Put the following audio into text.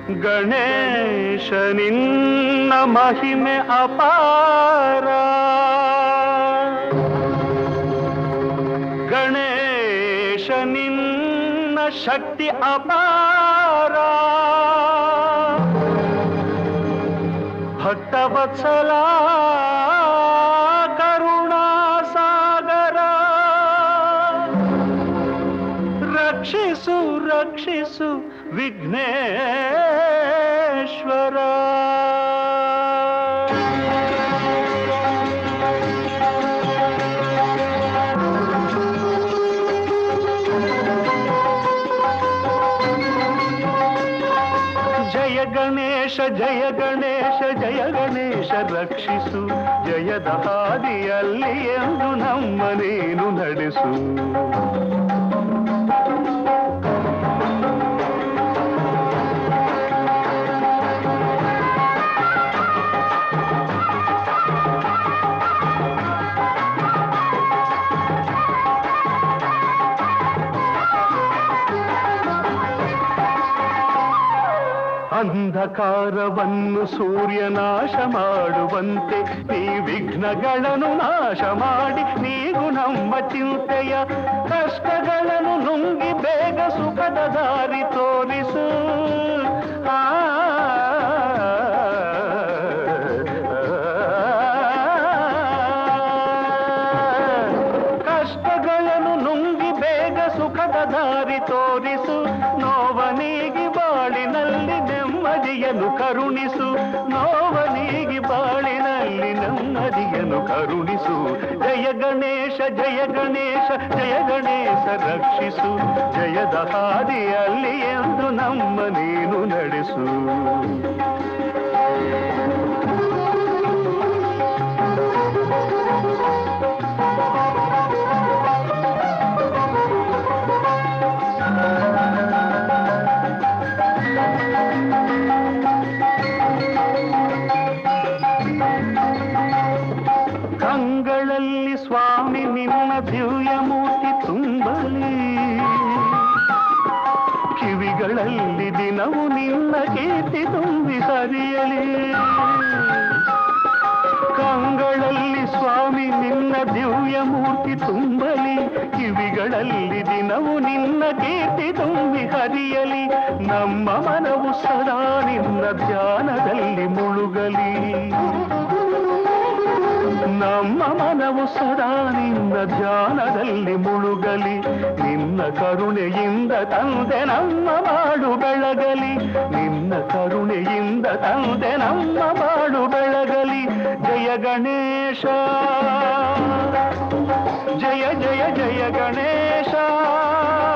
ಗಣೇಶ ನಿನ್ನ ಮಹಿಮೆ ಅಪಾರ, ಗಣೇಶ ನಿನ್ನ ಶಕ್ತಿ ಅಪಾರ, ಭಕ್ತವತ್ಸಲ ಕರುಣಾಸಾಗರ, ರಕ್ಷಿಸು ರಕ್ಷಿಸು ವಿಘ್ನೇಶ್ವರ. ಜಯ ಗಣೇಶ ಜಯ ಗಣೇಶ ಜಯ ಗಣೇಶ ರಕ್ಷಿಸು, ಜಯದ ಹಾದಿಯಲ್ಲಿ ಎಂದು ನಮ್ಮ ನೀನು ನಡೆಸು. ಅಂಧಕಾರವನ್ನು ಸೂರ್ಯ ನಾಶ ಮಾಡುವಂತೆ ನೀ ವಿಘ್ನಗಳನ್ನು ನಾಶ ಮಾಡಿ ನೀಗು ನಮ್ಮ ಚಿಂತೆಯ, ಕಷ್ಟಗಳನ್ನು ನುಂಗಿ ಬೇಗ ಸುಖದ ದಾರಿ ತೋರಿಸು. ಕಷ್ಟಗಳನ್ನು ನುಂಗಿ ಬೇಗ ಸುಖದ ದಾರಿ ತೋರಿಸು, ನೋವನಿಗೆ ಬಾಳಿನಲ್ಲಿ ನೆಮ್ಮದಿಯನ್ನು ಕರುಣಿಸು, ನೋವನಿಗೆ ಬಾಳಿನಲ್ಲಿ ನೆಮ್ಮದಿಯನ್ನು ಕರುಣಿಸು. ಜಯ ಗಣೇಶ ಜಯ ಗಣೇಶ ಜಯ ಗಣೇಶ ರಕ್ಷಿಸು, ಜಯದ ಹಾದಿಯಲ್ಲಿ ಎಂದು ನಮ್ಮ ನೀನು ನಡೆಸು. ಕಂಗಳಲ್ಲಿ ಸ್ವಾಮಿ ನಿನ್ನ ದಿವ್ಯ ಮೂರ್ತಿ ತುಂಬಲಿ, ಕಿವಿಗಳಲ್ಲಿ ದಿನವು ನಿನ್ನ ಕೀರ್ತಿ ತುಂಬಿ ಹರಿಯಲಿ. ಕಂಗಳಲ್ಲಿ ಸ್ವಾಮಿ ನಿನ್ನ ದಿವ್ಯ ಮೂರ್ತಿ ತುಂಬಲಿ, ಕಿವಿಗಳಲ್ಲಿ ದಿನವು ನಿನ್ನ ಕೀರ್ತಿ ತುಂಬಿ ಹರಿಯಲಿ. ನಮ್ಮ ಮನವು ಸದಾ ನಿನ್ನ ಧ್ಯಾನದಲ್ಲಿ ಮುಳುಗಲಿ, ನಮ್ಮ ಮನವು ಸದಾ ನಿನ್ನ ಧ್ಯಾನದಲ್ಲಿ ಮುಳುಗಲಿ. ನಿನ್ನ ಕರುಣೆಯಿಂದ ತಂದೆ ನಮ್ಮ ಬಾಳು ಬೆಳಗಲಿ, ನಿನ್ನ ಕರುಣೆಯಿಂದ ತಂದೆ ನಮ್ಮ ಬಾಳು ಬೆಳಗಲಿ. ಜಯ ಗಣೇಶ ಜಯ ಜಯ ಜಯ ಗಣೇಶ.